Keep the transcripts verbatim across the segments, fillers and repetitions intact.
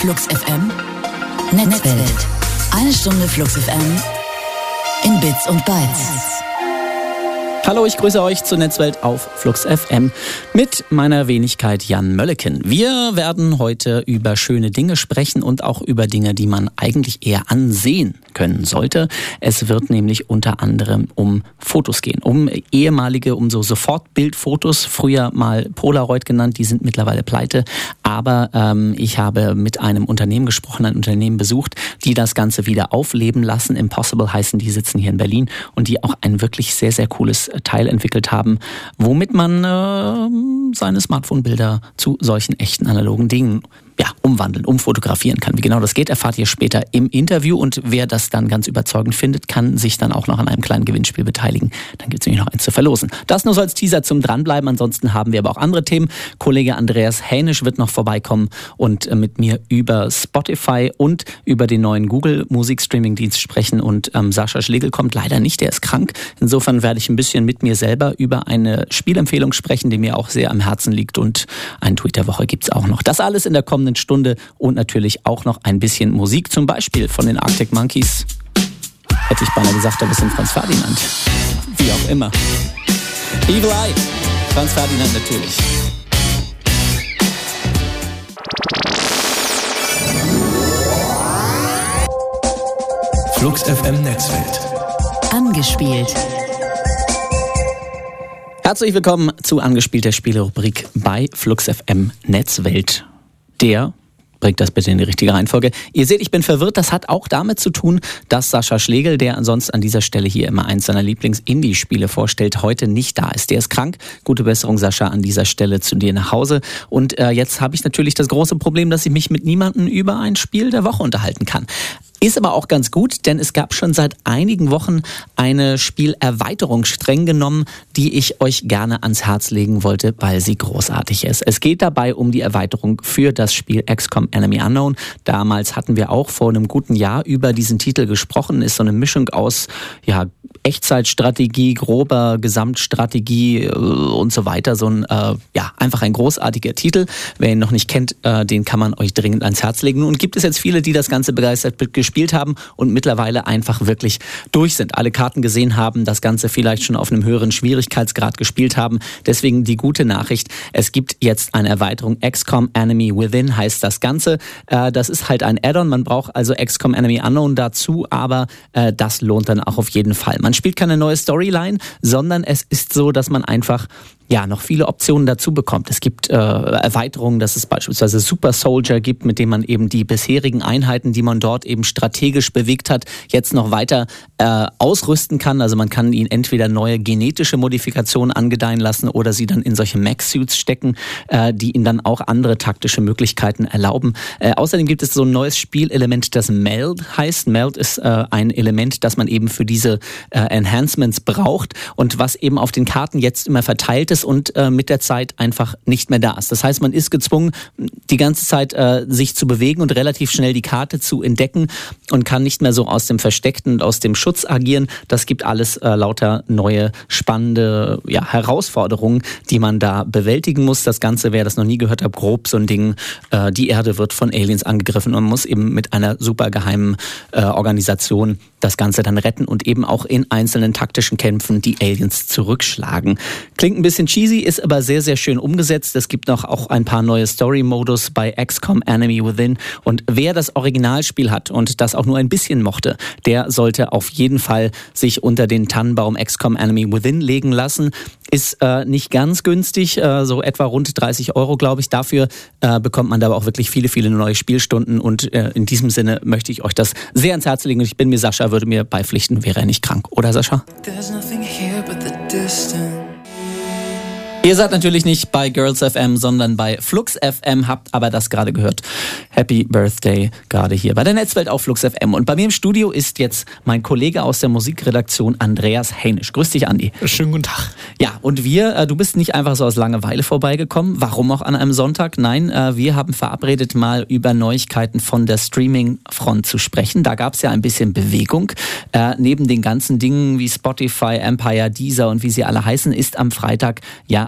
Flux F M Netzwelt. Eine Stunde Flux F M in Bits und Bytes. Hallo, ich grüße euch zur Netzwelt auf Flux F M mit meiner Wenigkeit Jan Mölleken. Wir werden heute über schöne Dinge sprechen und auch über Dinge, die man eigentlich eher ansehen können sollte. Es wird nämlich unter anderem um Fotos gehen, um ehemalige, um so Sofortbildfotos, früher mal Polaroid genannt, die sind mittlerweile pleite. Aber ähm, ich habe mit einem Unternehmen gesprochen, ein Unternehmen besucht, die das Ganze wieder aufleben lassen. Impossible heißen, die sitzen hier in Berlin und die auch ein wirklich sehr, sehr cooles Teil entwickelt haben, womit man äh, seine Smartphone-Bilder zu solchen echten analogen Dingen ja, umwandeln, umfotografieren kann. Wie genau das geht, erfahrt ihr später im Interview. Und wer das dann ganz überzeugend findet, kann sich dann auch noch an einem kleinen Gewinnspiel beteiligen. Dann gibt es nämlich noch eins zu verlosen. Das nur so als Teaser zum Dranbleiben. Ansonsten haben wir aber auch andere Themen. Kollege Andreas Hänisch wird noch vorbeikommen und äh, mit mir über Spotify und über den neuen Google-Musik-Streaming-Dienst sprechen. Und ähm, Sascha Schlegel kommt leider nicht, der ist krank. Insofern werde ich ein bisschen mit mir selber über eine Spielempfehlung sprechen, die mir auch sehr am Herzen liegt. Und einen Tweet der Woche gibt es auch noch. Das alles in der kommenden Stunde und natürlich auch noch ein bisschen Musik, zum Beispiel von den Arctic Monkeys. Hätte ich beinahe gesagt, ein bisschen Franz Ferdinand. Wie auch immer. Evil Eye, Franz Ferdinand natürlich. Flux F M Netzwelt. Angespielt. Herzlich willkommen zu Angespielt, der Spielerubrik bei Flux F M Netzwelt. Der, bringt das bitte in die richtige Reihenfolge. Ihr seht, ich bin verwirrt. Das hat auch damit zu tun, dass Sascha Schlegel, der ansonsten an dieser Stelle hier immer eins seiner Lieblings-Indie-Spiele vorstellt, heute nicht da ist. Der ist krank. Gute Besserung, Sascha, an dieser Stelle zu dir nach Hause. Und äh, jetzt habe ich natürlich das große Problem, dass ich mich mit niemandem über ein Spiel der Woche unterhalten kann. Ist aber auch ganz gut, denn es gab schon seit einigen Wochen eine Spielerweiterung, streng genommen, die ich euch gerne ans Herz legen wollte, weil sie großartig ist. Es geht dabei um die Erweiterung für das Spiel X COM Enemy Unknown. Damals hatten wir auch vor einem guten Jahr über diesen Titel gesprochen. Ist so eine Mischung aus ja, Echtzeitstrategie, grober Gesamtstrategie und so weiter. So ein, äh, ja, einfach ein großartiger Titel. Wer ihn noch nicht kennt, äh, den kann man euch dringend ans Herz legen. Nun gibt es jetzt viele, die das Ganze begeistert gespielt haben und mittlerweile einfach wirklich durch sind. Alle Karten gesehen haben, das Ganze vielleicht schon auf einem höheren Schwierigkeitsgrad gespielt haben. Deswegen die gute Nachricht, es gibt jetzt eine Erweiterung. X COM Enemy Within heißt das Ganze. Äh, das ist halt ein Add-on. Man braucht also X COM Enemy Unknown dazu, aber äh, das lohnt dann auch auf jeden Fall. Man spielt keine neue Storyline, sondern es ist so, dass man einfach ja, noch viele Optionen dazu bekommt. Es gibt äh, Erweiterungen, dass es beispielsweise Super Soldier gibt, mit dem man eben die bisherigen Einheiten, die man dort eben strategisch bewegt hat, jetzt noch weiter äh, ausrüsten kann. Also man kann ihnen entweder neue genetische Modifikationen angedeihen lassen oder sie dann in solche Mech-Suits stecken, äh, die ihnen dann auch andere taktische Möglichkeiten erlauben. Äh, außerdem gibt es so ein neues Spielelement, das Meld heißt. Meld ist äh, ein Element, das man eben für diese äh, Enhancements braucht und was eben auf den Karten jetzt immer verteilt ist und äh, mit der Zeit einfach nicht mehr da ist. Das heißt, man ist gezwungen, die ganze Zeit äh, sich zu bewegen und relativ schnell die Karte zu entdecken und kann nicht mehr so aus dem Versteckten und aus dem Schutz agieren. Das gibt alles äh, lauter neue, spannende ja, Herausforderungen, die man da bewältigen muss. Das Ganze, wer das noch nie gehört hat, grob so ein Ding, äh, die Erde wird von Aliens angegriffen und man muss eben mit einer super geheimen äh, Organisation das Ganze dann retten und eben auch in einzelnen taktischen Kämpfen die Aliens zurückschlagen. Klingt ein bisschen cheesy, ist aber sehr, sehr schön umgesetzt. Es gibt noch auch ein paar neue Story-Modus bei X COM Enemy Within. Und wer das Originalspiel hat und das auch nur ein bisschen mochte, der sollte auf jeden Fall sich unter den Tannenbaum X COM Enemy Within legen lassen. Ist äh, nicht ganz günstig, äh, so etwa rund dreißig Euro, glaube ich. Dafür äh, bekommt man da aber auch wirklich viele, viele neue Spielstunden. Und äh, in diesem Sinne möchte ich euch das sehr ans Herz legen. Und ich bin mir, Sascha würde mir beipflichten, wäre er nicht krank. Oder, Sascha? There's nothing here but the distance. Ihr seid natürlich nicht bei Girls F M, sondern bei Flux F M, habt aber das gerade gehört. Happy Birthday gerade hier bei der Netzwelt auf Flux F M. Und bei mir im Studio ist jetzt mein Kollege aus der Musikredaktion Andreas Hänisch. Grüß dich, Andi. Schönen guten Tag. Ja, und wir, äh, du bist nicht einfach so aus Langeweile vorbeigekommen. Warum auch an einem Sonntag? Nein, äh, wir haben verabredet, mal über Neuigkeiten von der Streaming-Front zu sprechen. Da gab es ja ein bisschen Bewegung. Äh, neben den ganzen Dingen wie Spotify, Empire, Deezer und wie sie alle heißen, ist am Freitag ja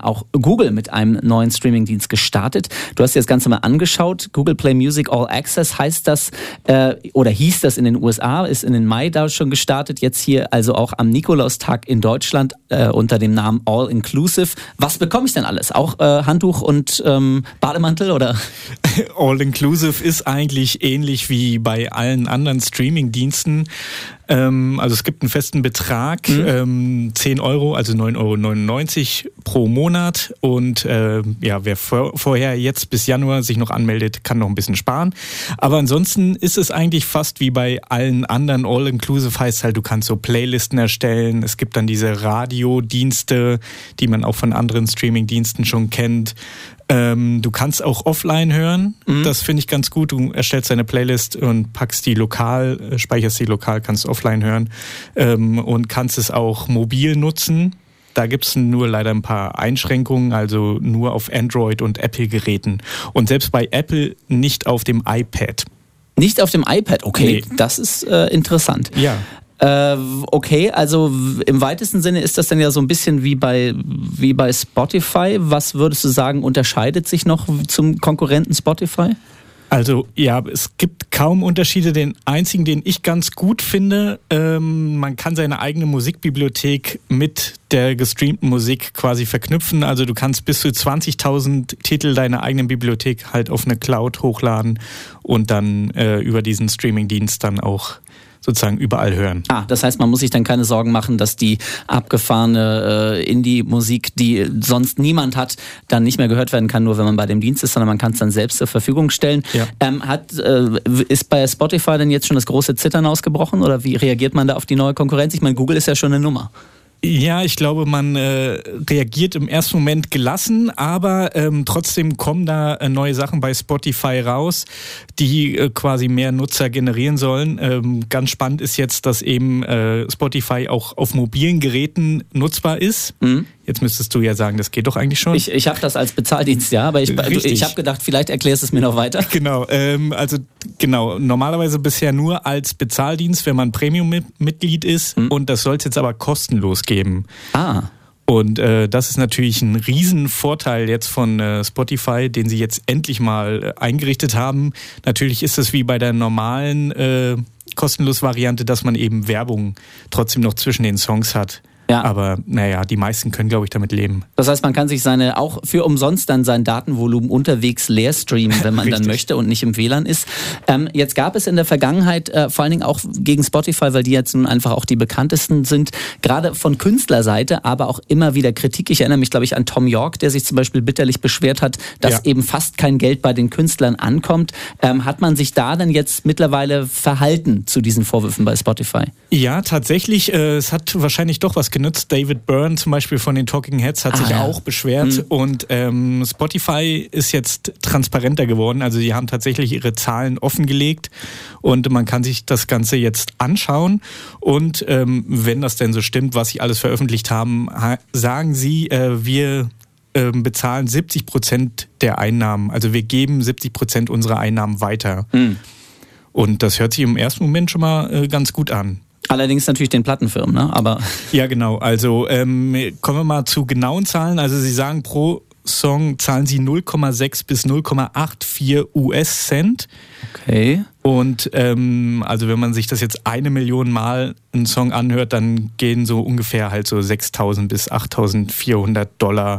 auch Google mit einem neuen Streamingdienst gestartet. Du hast dir das Ganze mal angeschaut. Google Play Music All Access heißt das, äh, oder hieß das in den U S A, ist in den Mai da schon gestartet. Jetzt hier also auch am Nikolaustag in Deutschland äh, unter dem Namen All Inclusive. Was bekomme ich denn alles? Auch äh, Handtuch und ähm, Bademantel, oder? All Inclusive ist eigentlich ähnlich wie bei allen anderen Streaming-Diensten. Ähm, also es gibt einen festen Betrag, mhm. ähm, zehn Euro, also neun Euro neunundneunzig pro Monat. Und äh, ja, wer vor, vorher jetzt bis Januar sich noch anmeldet, kann noch ein bisschen sparen. Aber ansonsten ist es eigentlich fast wie bei allen anderen. All Inclusive heißt halt, du kannst so Playlisten erstellen. Es gibt dann diese Radiodienste, die man auch von anderen Streaming-Diensten schon kennt. Ähm, du kannst auch offline hören, mhm. das finde ich ganz gut. Du erstellst deine Playlist und packst die lokal, speicherst die lokal, kannst offline hören ähm, und kannst es auch mobil nutzen. Da gibt es nur leider ein paar Einschränkungen, also nur auf Android- und Apple-Geräten. Und selbst bei Apple nicht auf dem iPad. Nicht auf dem iPad, okay, Nee. Das ist äh, interessant. Ja. Äh, okay, also im weitesten Sinne ist das dann ja so ein bisschen wie bei, wie bei Spotify. Was würdest du sagen, unterscheidet sich noch zum Konkurrenten Spotify? Also ja, es gibt kaum Unterschiede. Den einzigen, den ich ganz gut finde, ähm, man kann seine eigene Musikbibliothek mit der gestreamten Musik quasi verknüpfen. Also du kannst bis zu zwanzigtausend Titel deiner eigenen Bibliothek halt auf eine Cloud hochladen und dann äh, über diesen Streamingdienst dann auch sozusagen überall hören. Ah, das heißt, man muss sich dann keine Sorgen machen, dass die abgefahrene äh, Indie-Musik, die sonst niemand hat, dann nicht mehr gehört werden kann, nur wenn man bei dem Dienst ist, sondern man kann es dann selbst zur Verfügung stellen. Ja. Ähm, hat, äh, ist bei Spotify denn jetzt schon das große Zittern ausgebrochen oder wie reagiert man da auf die neue Konkurrenz? Ich meine, Google ist ja schon eine Nummer. Ja, ich glaube, man äh, reagiert im ersten Moment gelassen, aber ähm, trotzdem kommen da äh, neue Sachen bei Spotify raus, die äh, quasi mehr Nutzer generieren sollen. Ähm, ganz spannend ist jetzt, dass eben äh, Spotify auch auf mobilen Geräten nutzbar ist. Mhm. Jetzt müsstest du ja sagen, das geht doch eigentlich schon. Ich, ich habe das als Bezahldienst, ja, aber ich, ich habe gedacht, vielleicht erklärst du es mir noch weiter. Genau, ähm, also genau, normalerweise bisher nur als Bezahldienst, wenn man Premium-Mitglied ist, mhm. und das soll es jetzt aber kostenlos geben. Ah. Und äh, das ist natürlich ein Riesenvorteil jetzt von äh, Spotify, den sie jetzt endlich mal äh, eingerichtet haben. Natürlich ist es wie bei der normalen äh, kostenlos Variante, dass man eben Werbung trotzdem noch zwischen den Songs hat. Ja. Aber naja, die meisten können, glaube ich, damit leben. Das heißt, man kann sich seine auch für umsonst dann sein Datenvolumen unterwegs leer streamen, wenn man dann möchte und nicht im W L A N ist. Ähm, jetzt gab es in der Vergangenheit, äh, vor allen Dingen auch gegen Spotify, weil die jetzt nun einfach auch die bekanntesten sind, gerade von Künstlerseite, aber auch immer wieder Kritik. Ich erinnere mich, glaube ich, an Tom York, der sich zum Beispiel bitterlich beschwert hat, dass ja. eben fast kein Geld bei den Künstlern ankommt. Ähm, hat man sich da dann jetzt mittlerweile verhalten zu diesen Vorwürfen bei Spotify? Ja, tatsächlich. Äh, es hat wahrscheinlich doch was genutzt. David Byrne zum Beispiel von den Talking Heads hat ah, sich ja. auch beschwert. Mhm. Und ähm, Spotify ist jetzt transparenter geworden. Also sie haben tatsächlich ihre Zahlen offengelegt und man kann sich das Ganze jetzt anschauen. Und ähm, wenn das denn so stimmt, was sie alles veröffentlicht haben, ha- sagen sie, äh, wir äh, bezahlen siebzig Prozent der Einnahmen. Also wir geben siebzig Prozent unserer Einnahmen weiter. Mhm. Und das hört sich im ersten Moment schon mal äh, ganz gut an. Allerdings natürlich den Plattenfirmen, ne? Aber ja, genau. Also ähm, kommen wir mal zu genauen Zahlen. Also Sie sagen, pro Song zahlen Sie null Komma sechs bis null Komma vierundachtzig U S-Cent. Okay. Und ähm, also wenn man sich das jetzt eine Million Mal einen Song anhört, dann gehen so ungefähr halt so sechstausend bis achttausendvierhundert Dollar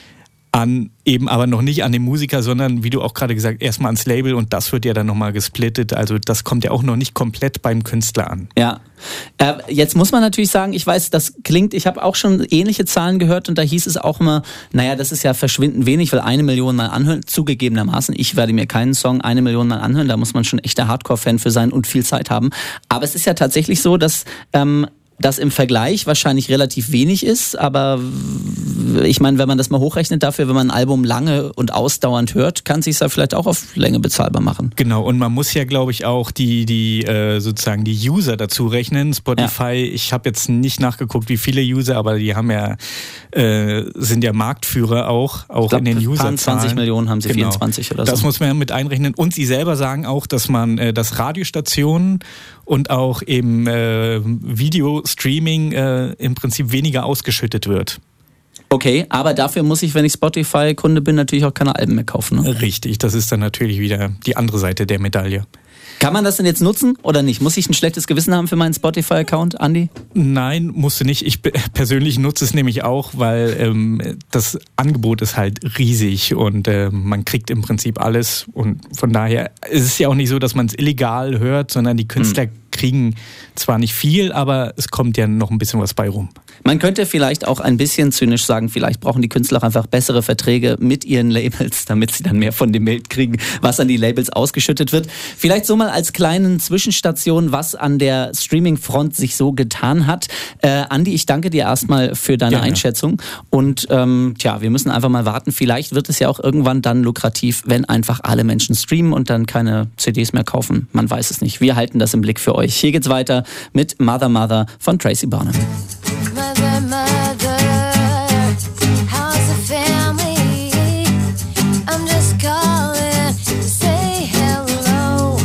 an, eben aber noch nicht an den Musiker, sondern wie du auch gerade gesagt, erstmal ans Label und das wird ja dann nochmal gesplittet. Also das kommt ja auch noch nicht komplett beim Künstler an. Ja, äh, jetzt muss man natürlich sagen, ich weiß, das klingt, ich habe auch schon ähnliche Zahlen gehört und da hieß es auch immer, naja, das ist ja verschwindend wenig, weil eine Million Mal anhören, zugegebenermaßen, ich werde mir keinen Song eine Million Mal anhören, da muss man schon echter Hardcore-Fan für sein und viel Zeit haben. Aber es ist ja tatsächlich so, dass ähm, das im Vergleich wahrscheinlich relativ wenig ist, aber ich meine, wenn man das mal hochrechnet dafür, wenn man ein Album lange und ausdauernd hört, kann es sich ja vielleicht auch auf Länge bezahlbar machen. Genau, und man muss ja, glaube ich, auch die, die äh, sozusagen die User dazu rechnen. Spotify, ja. Ich habe jetzt nicht nachgeguckt, wie viele User, aber die haben ja äh, sind ja Marktführer auch, auch glaub, in den Userzahlen. zwanzig Millionen haben sie, genau. vierundzwanzig oder so. Das muss man ja mit einrechnen. Und sie selber sagen auch, dass man, äh, dass Radiostationen und auch eben äh, Video-Streaming äh, im Prinzip weniger ausgeschüttet wird. Okay, aber dafür muss ich, wenn ich Spotify-Kunde bin, natürlich auch keine Alben mehr kaufen. Ne? Richtig, das ist dann natürlich wieder die andere Seite der Medaille. Kann man das denn jetzt nutzen oder nicht? Muss ich ein schlechtes Gewissen haben für meinen Spotify-Account, Andi? Nein, musst du nicht. Ich persönlich nutze es nämlich auch, weil ähm, das Angebot ist halt riesig und äh, man kriegt im Prinzip alles. Und von daher ist es ja auch nicht so, dass man es illegal hört, sondern die Künstler hm. kriegen zwar nicht viel, aber es kommt ja noch ein bisschen was bei rum. Man könnte vielleicht auch ein bisschen zynisch sagen, vielleicht brauchen die Künstler einfach bessere Verträge mit ihren Labels, damit sie dann mehr von dem Geld kriegen, was an die Labels ausgeschüttet wird. Vielleicht so mal als kleinen Zwischenstation, was an der Streaming-Front sich so getan hat. Äh, Andi, ich danke dir erstmal für deine Gerne. Einschätzung. Und ähm, tja, wir müssen einfach mal warten. Vielleicht wird es ja auch irgendwann dann lukrativ, wenn einfach alle Menschen streamen und dann keine C Ds mehr kaufen. Man weiß es nicht. Wir halten das im Blick für euch. Hier geht's weiter mit Mother Mother von Tracy Barnum. Mother, mother, how's the family? I'm just calling to say hello.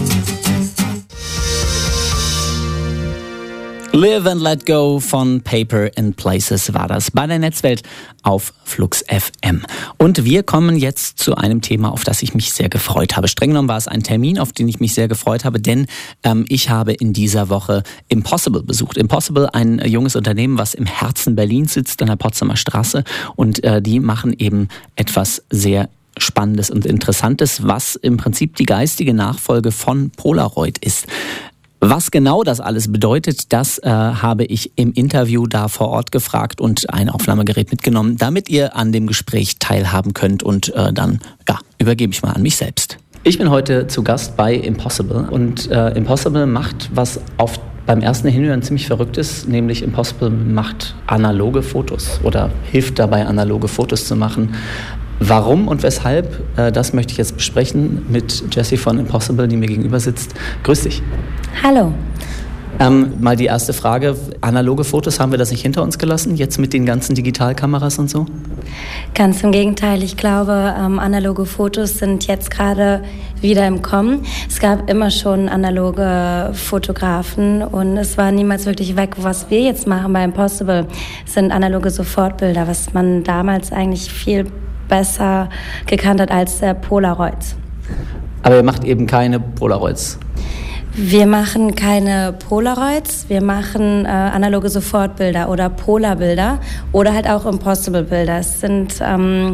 Live and Let Go von Paper and Places war das bei der Netzwelt auf Flux F M. Und wir kommen jetzt zu einem Thema, auf das ich mich sehr gefreut habe. Streng genommen war es ein Termin, auf den ich mich sehr gefreut habe, denn ähm, ich habe in dieser Woche Impossible besucht. Impossible, ein äh, junges Unternehmen, was im Herzen Berlins sitzt, an der Potsdamer Straße. Und äh, die machen eben etwas sehr Spannendes und Interessantes, was im Prinzip die geistige Nachfolge von Polaroid ist. Was genau das alles bedeutet, das äh, habe ich im Interview da vor Ort gefragt und ein Aufnahmegerät mitgenommen, damit ihr an dem Gespräch teilhaben könnt. Und äh, dann ja, übergebe ich mal an mich selbst. Ich bin heute zu Gast bei Impossible und äh, Impossible macht, was auf beim ersten Hinhören ziemlich verrückt ist, nämlich Impossible macht analoge Fotos oder hilft dabei, analoge Fotos zu machen. Warum und weshalb, äh, das möchte ich jetzt besprechen mit Jessie von Impossible, die mir gegenüber sitzt. Grüß dich. Hallo. Ähm, mal die erste Frage, analoge Fotos, haben wir das nicht hinter uns gelassen, jetzt mit den ganzen Digitalkameras und so? Ganz im Gegenteil, ich glaube, ähm, analoge Fotos sind jetzt gerade wieder im Kommen. Es gab immer schon analoge Fotografen und es war niemals wirklich weg. Was wir jetzt machen bei Impossible sind analoge Sofortbilder, was man damals eigentlich viel besser gekannt hat als äh, Polaroids. Aber ihr macht eben keine Polaroids? Wir machen keine Polaroids, wir machen äh, analoge Sofortbilder oder Polarbilder oder halt auch Impossible-Bilder. Es sind ähm,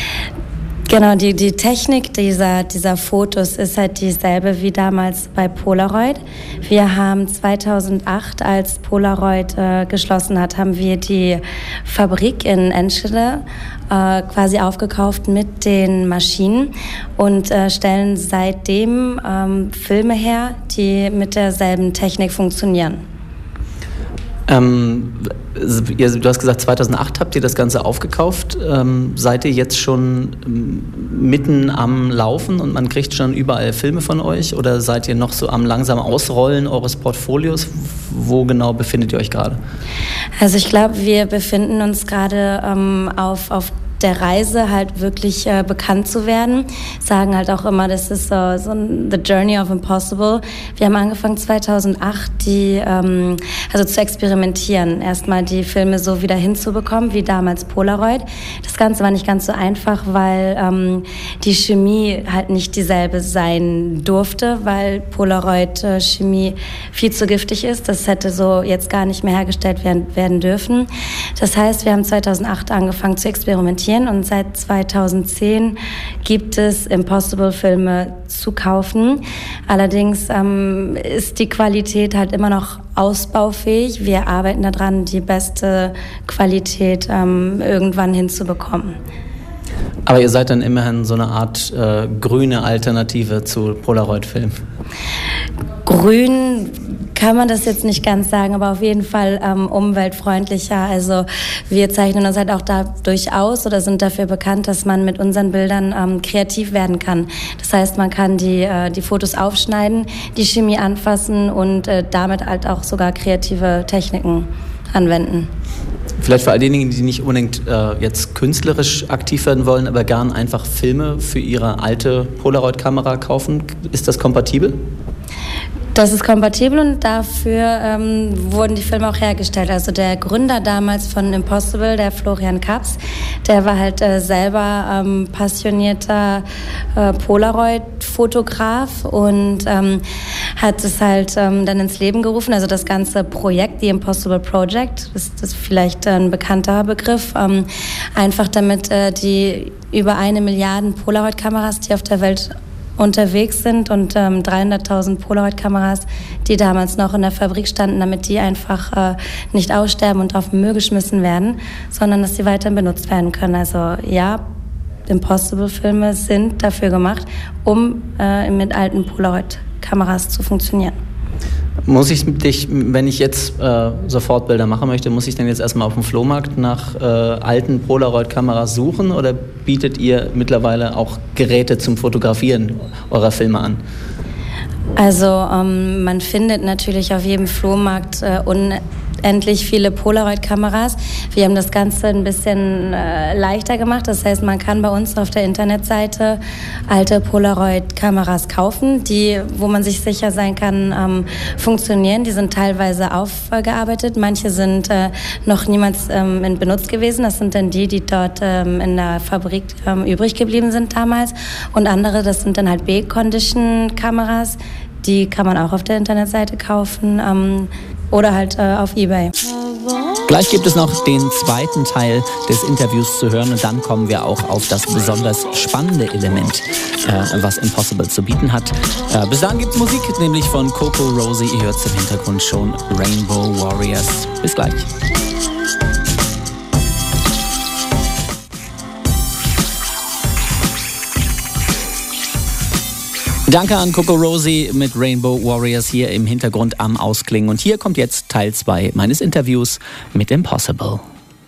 genau die die Technik dieser dieser Fotos ist halt dieselbe wie damals bei Polaroid. Wir haben zweitausendacht, als Polaroid äh, geschlossen hat, haben wir die Fabrik in Enschede äh, quasi aufgekauft mit den Maschinen und äh, stellen seitdem ähm, Filme her, die mit derselben Technik funktionieren. Ähm, ihr, du hast gesagt, zweitausendacht habt ihr das Ganze aufgekauft. Ähm, seid ihr jetzt schon ähm, mitten am Laufen und man kriegt schon überall Filme von euch? Oder seid ihr noch so am langsam Ausrollen eures Portfolios? Wo genau befindet ihr euch gerade? Also ich glaube, wir befinden uns gerade ähm, auf, auf der Reise halt wirklich äh, bekannt zu werden. Sagen halt auch immer, das ist so, so the journey of impossible. Wir haben angefangen zweitausendacht, die ähm, also zu experimentieren, erstmal die Filme so wieder hinzubekommen wie damals Polaroid. Das Ganze war nicht ganz so einfach, weil ähm, die Chemie halt nicht dieselbe sein durfte, weil Polaroid äh, Chemie viel zu giftig ist. Das hätte so jetzt gar nicht mehr hergestellt werden, werden dürfen. Das heißt, wir haben zweitausendacht angefangen zu experimentieren. Und seit zweitausendzehn gibt es Impossible-Filme zu kaufen. Allerdings ähm, ist die Qualität halt immer noch ausbaufähig. Wir arbeiten daran, die beste Qualität ähm, irgendwann hinzubekommen. Aber ihr seid dann immerhin so eine Art äh, grüne Alternative zu Polaroid-Filmen. Grün kann man das jetzt nicht ganz sagen, aber auf jeden Fall ähm, umweltfreundlicher. Also wir zeichnen uns halt auch dadurch aus oder sind dafür bekannt, dass man mit unseren Bildern ähm, kreativ werden kann. Das heißt, man kann die, äh, die Fotos aufschneiden, die Chemie anfassen und äh, damit halt auch sogar kreative Techniken anwenden. Vielleicht für all diejenigen, die nicht unbedingt äh, jetzt künstlerisch aktiv werden wollen, aber gern einfach Filme für ihre alte Polaroid-Kamera kaufen. Ist das kompatibel? Das ist kompatibel und dafür ähm, wurden die Filme auch hergestellt. Also der Gründer damals von Impossible, der Florian Kaps, der war halt äh, selber ähm, passionierter äh, Polaroid-Fotograf und ähm, hat es halt ähm, dann ins Leben gerufen. Also das ganze Projekt, die Impossible Project, ist das vielleicht ein bekannter Begriff, ähm, einfach damit äh, die über eine Milliarde Polaroid-Kameras, die auf der Welt unterwegs sind und ähm, dreihunderttausend Polaroid-Kameras, die damals noch in der Fabrik standen, damit die einfach äh, nicht aussterben und auf den Müll geschmissen werden, sondern dass sie weiterhin benutzt werden können. Also ja, Impossible-Filme sind dafür gemacht, um äh, mit alten Polaroid-Kameras zu funktionieren. Muss ich dich, wenn ich jetzt äh, Sofortbilder machen möchte, muss ich dann jetzt erstmal auf dem Flohmarkt nach äh, alten Polaroid-Kameras suchen oder bietet ihr mittlerweile auch Geräte zum Fotografieren eurer Filme an? Also ähm, man findet natürlich auf jedem Flohmarkt äh, unendlich viele Polaroid-Kameras. Wir haben das Ganze ein bisschen äh, leichter gemacht. Das heißt, man kann bei uns auf der Internetseite alte Polaroid-Kameras kaufen, die, wo man sich sicher sein kann, ähm, funktionieren. Die sind teilweise aufgearbeitet. Manche sind äh, noch niemals ähm, in Benutz gewesen. Das sind dann die, die dort ähm, in der Fabrik ähm, übrig geblieben sind damals. Und andere, das sind dann halt B-Condition-Kameras. Die kann man auch auf der Internetseite kaufen ähm, oder halt äh, auf eBay. Gleich gibt es noch den zweiten Teil des Interviews zu hören und dann kommen wir auch auf das besonders spannende Element, äh, was Impossible zu bieten hat. Äh, bis dahin gibt es Musik, nämlich von Coco Rosie. Ihr hört im Hintergrund schon Rainbow Warriors. Bis gleich. Danke an Coco Rosie mit Rainbow Warriors hier im Hintergrund am Ausklingen. Und hier kommt jetzt Teil zwei meines Interviews mit Impossible.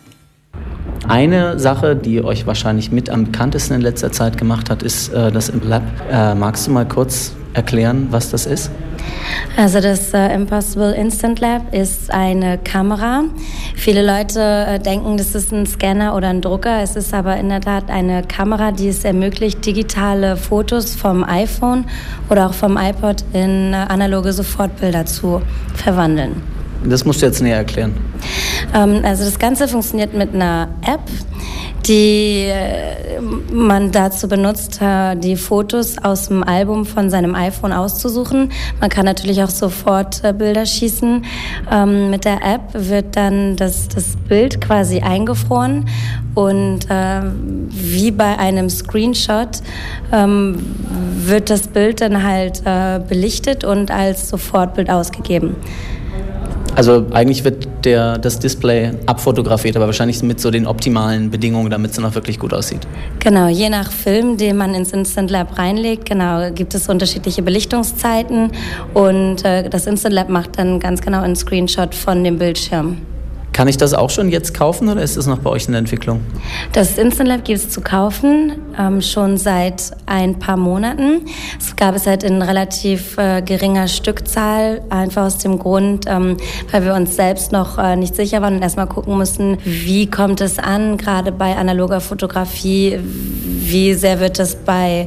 Eine Sache, die euch wahrscheinlich mit am bekanntesten in letzter Zeit gemacht hat, ist äh, das Lab. Äh, magst du mal kurz erklären, was das ist? Also das äh, Impossible Instant Lab ist eine Kamera. Viele Leute äh, denken, das ist ein Scanner oder ein Drucker. Es ist aber in der Tat eine Kamera, die es ermöglicht, digitale Fotos vom iPhone oder auch vom iPod in äh, analoge Sofortbilder zu verwandeln. Das musst du jetzt näher erklären. Ähm, also das Ganze funktioniert mit einer App, die äh, man dazu benutzt, äh, die Fotos aus dem Album von seinem iPhone auszusuchen. Man kann natürlich auch sofort äh, Bilder schießen. Ähm, mit der App wird dann das, das Bild quasi eingefroren und äh, wie bei einem Screenshot ähm, wird das Bild dann halt äh, belichtet und als Sofortbild ausgegeben. Also eigentlich wird der, das Display abfotografiert, aber wahrscheinlich mit so den optimalen Bedingungen, damit es dann auch wirklich gut aussieht. Genau, je nach Film, den man ins Instant Lab reinlegt, genau, gibt es unterschiedliche Belichtungszeiten und äh, das Instant Lab macht dann ganz genau einen Screenshot von dem Bildschirm. Kann ich das auch schon jetzt kaufen oder ist es noch bei euch in der Entwicklung? Das Instant Lab gibt es zu kaufen, ähm, schon seit ein paar Monaten. Es gab es halt in relativ äh, geringer Stückzahl, einfach aus dem Grund, ähm, weil wir uns selbst noch äh, nicht sicher waren und erstmal gucken mussten, wie kommt es an, gerade bei analoger Fotografie, wie sehr wird es bei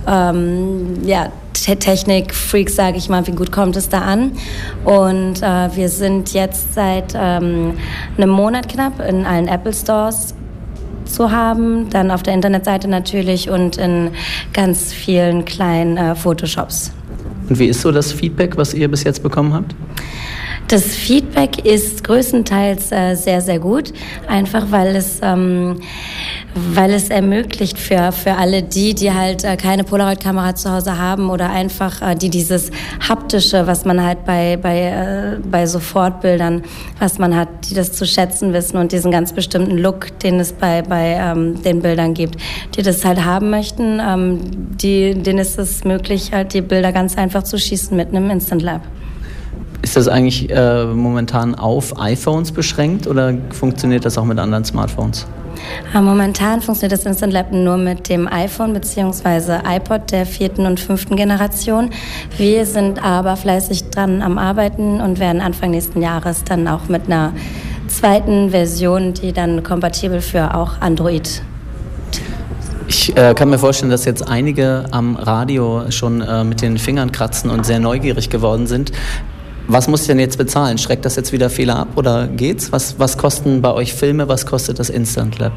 ähm, ja, Technik-Freaks, sage ich mal, wie gut kommt es da an. Und äh, wir sind jetzt seit ähm, einem Monat knapp in allen Apple Stores zu haben, dann auf der Internetseite natürlich und in ganz vielen kleinen äh, Photoshops. Und wie ist so das Feedback, was ihr bis jetzt bekommen habt? Das Feedback ist größtenteils äh, sehr, sehr gut, einfach weil es, ähm, weil es ermöglicht für, für alle die, die halt äh, keine Polaroid-Kamera zu Hause haben oder einfach äh, die dieses haptische, was man halt bei, bei, äh, bei Sofortbildern, was man hat, die das zu schätzen wissen und diesen ganz bestimmten Look, den es bei, bei ähm, den Bildern gibt, die das halt haben möchten, ähm, die, denen ist es möglich, halt die Bilder ganz einfach zu schießen mit einem Instant Lab. Ist das eigentlich äh, momentan auf iPhones beschränkt oder funktioniert das auch mit anderen Smartphones? Momentan funktioniert das Instant Lab nur mit dem iPhone bzw. iPod der vierten und fünften Generation. Wir sind aber fleißig dran am Arbeiten und werden Anfang nächsten Jahres dann auch mit einer zweiten Version, die dann kompatibel für auch Android. Ich äh, kann mir vorstellen, dass jetzt einige am Radio schon äh, mit den Fingern kratzen und sehr neugierig geworden sind. Was muss ich denn jetzt bezahlen? Schreckt das jetzt wieder Fehler ab oder geht's? Was, was kosten bei euch Filme? Was kostet das Instant Lab?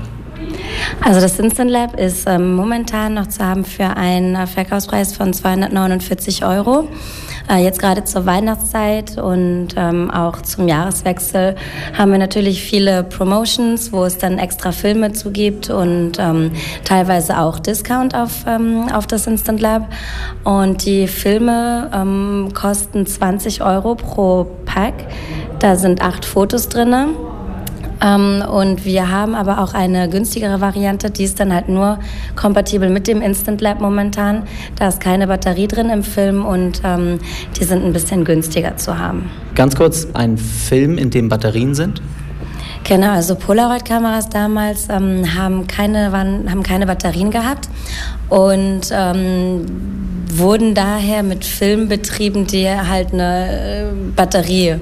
Also das Instant Lab ist ähm, momentan noch zu haben für einen äh, Verkaufspreis von zweihundertneunundvierzig Euro. Äh, jetzt gerade zur Weihnachtszeit und ähm, auch zum Jahreswechsel haben wir natürlich viele Promotions, wo es dann extra Filme zu gibt und ähm, teilweise auch Discount auf, ähm, auf das Instant Lab. Und die Filme ähm, kosten zwanzig Euro pro Pack. Da sind acht Fotos drinne. Ähm, und wir haben aber auch eine günstigere Variante, die ist dann halt nur kompatibel mit dem Instant Lab momentan. Da ist keine Batterie drin im Film und ähm, die sind ein bisschen günstiger zu haben. Ganz kurz, ein Film, in dem Batterien sind? Genau, also Polaroid-Kameras damals ähm, haben, keine, waren, haben keine Batterien gehabt und ähm, wurden daher mit Filmen betrieben, die halt eine äh, Batterie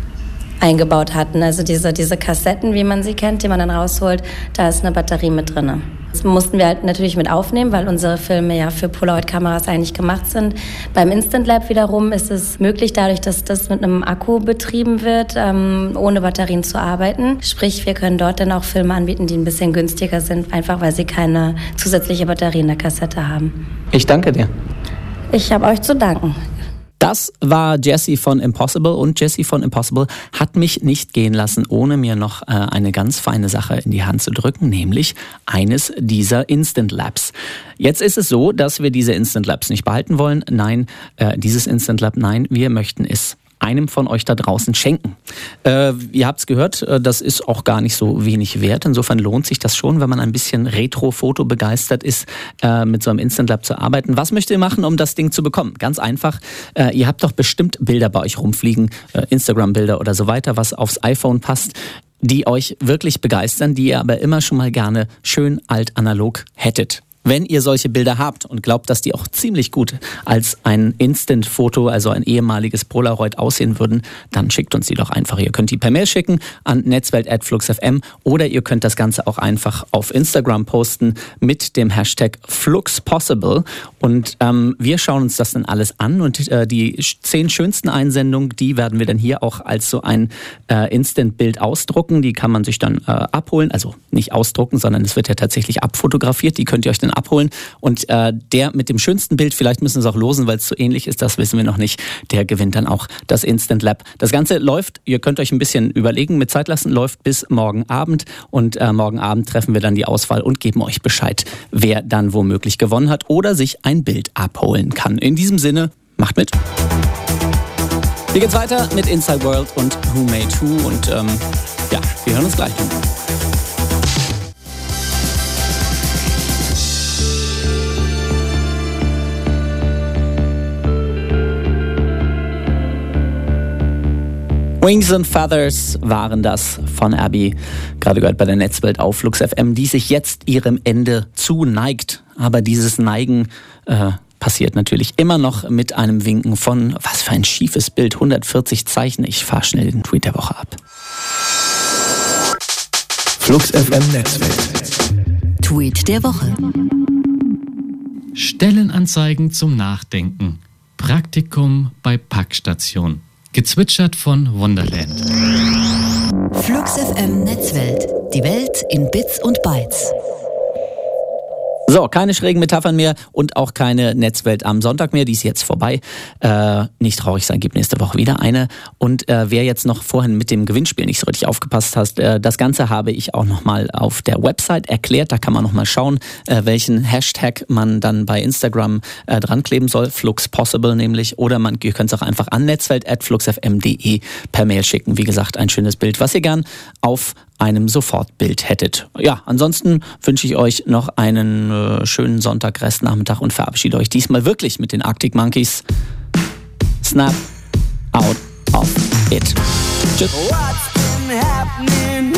eingebaut hatten. Also diese, diese Kassetten, wie man sie kennt, die man dann rausholt, da ist eine Batterie mit drin. Das mussten wir halt natürlich mit aufnehmen, weil unsere Filme ja für Polaroid-Kameras eigentlich gemacht sind. Beim Instant Lab wiederum ist es möglich, dadurch, dass das mit einem Akku betrieben wird, ähm, ohne Batterien zu arbeiten. Sprich, wir können dort dann auch Filme anbieten, die ein bisschen günstiger sind, einfach weil sie keine zusätzliche Batterie in der Kassette haben. Ich danke dir. Ich habe euch zu danken. Das war Jessie von Impossible und Jessie von Impossible hat mich nicht gehen lassen, ohne mir noch äh, eine ganz feine Sache in die Hand zu drücken, nämlich eines dieser Instant Labs. Jetzt ist es so, dass wir diese Instant Labs nicht behalten wollen. Nein, äh, dieses Instant Lab, nein, wir möchten es einem von euch da draußen schenken. Äh, ihr habt es gehört, äh, das ist auch gar nicht so wenig wert. Insofern lohnt sich das schon, wenn man ein bisschen Retro-Foto begeistert ist, äh, mit so einem Instant Lab zu arbeiten. Was möchtet ihr machen, um das Ding zu bekommen? Ganz einfach, äh, ihr habt doch bestimmt Bilder bei euch rumfliegen, äh, Instagram-Bilder oder so weiter, was aufs iPhone passt, die euch wirklich begeistern, die ihr aber immer schon mal gerne schön alt analog hättet. Wenn ihr solche Bilder habt und glaubt, dass die auch ziemlich gut als ein Instant-Foto, also ein ehemaliges Polaroid aussehen würden, dann schickt uns die doch einfach. Ihr könnt die per Mail schicken an netzwelt at flux punkt f m oder ihr könnt das Ganze auch einfach auf Instagram posten mit dem Hashtag FluxPossible. Und ähm, wir schauen uns das dann alles an und äh, die zehn schönsten Einsendungen, die werden wir dann hier auch als so ein äh, Instant-Bild ausdrucken. Die kann man sich dann äh, abholen, also nicht ausdrucken, sondern es wird ja tatsächlich abfotografiert. Die könnt ihr euch dann abholen und äh, der mit dem schönsten Bild, vielleicht müssen wir es auch losen, weil es so ähnlich ist, das wissen wir noch nicht, der gewinnt dann auch das Instant Lab. Das Ganze läuft, ihr könnt euch ein bisschen überlegen, mit Zeit lassen, läuft bis morgen Abend und äh, morgen Abend treffen wir dann die Auswahl und geben euch Bescheid, wer dann womöglich gewonnen hat oder sich ein Bild abholen kann. In diesem Sinne, macht mit! Hier geht's weiter mit Inside World und Who Made Who und ähm, ja, wir hören uns gleich. Wings and Feathers waren das von Abby, gerade gehört bei der Netzwelt auf Flux F M, die sich jetzt ihrem Ende zuneigt. Aber dieses Neigen äh, passiert natürlich immer noch mit einem Winken von, was für ein schiefes Bild, hundertvierzig Zeichen. Ich fahre schnell den Tweet der Woche ab. Flux F M Netzwelt. Tweet der Woche. Stellenanzeigen zum Nachdenken. Praktikum bei Packstation. Gezwitschert von Wonderland. Flux F M Netzwelt. Die Welt in Bits und Bytes. So, keine schrägen Metaphern mehr und auch keine Netzwelt am Sonntag mehr, die ist jetzt vorbei. Äh, nicht traurig sein, gibt nächste Woche wieder eine. Und äh, wer jetzt noch vorhin mit dem Gewinnspiel nicht so richtig aufgepasst hat, äh, das Ganze habe ich auch nochmal auf der Website erklärt. Da kann man nochmal schauen, äh, welchen Hashtag man dann bei Instagram äh, dran kleben soll. FluxPossible nämlich. Oder man, ihr könnt es auch einfach an netzwelt at flux f m punkt d e per Mail schicken. Wie gesagt, ein schönes Bild, was ihr gern auf einem Sofortbild hättet. Ja, ansonsten wünsche ich euch noch einen äh, schönen Sonntag, Restnachmittag und verabschiede euch diesmal wirklich mit den Arctic Monkeys. Snap out of it. Tschüss. What's been happening